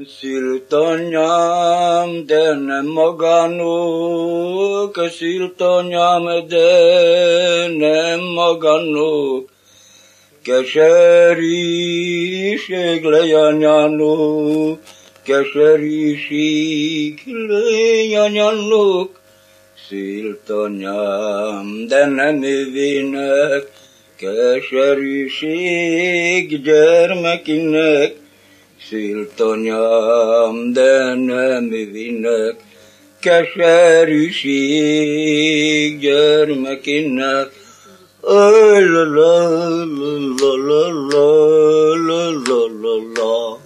Szült anyám, de nem magának, szült anyám, de nem magának. Keserűség leányának, keserűség leányának. Szült anyám, de nem övének, keserűség gyermekinek. Szült anyám, de nem övének, keserűség gyermekinek. La la la la la la la la la.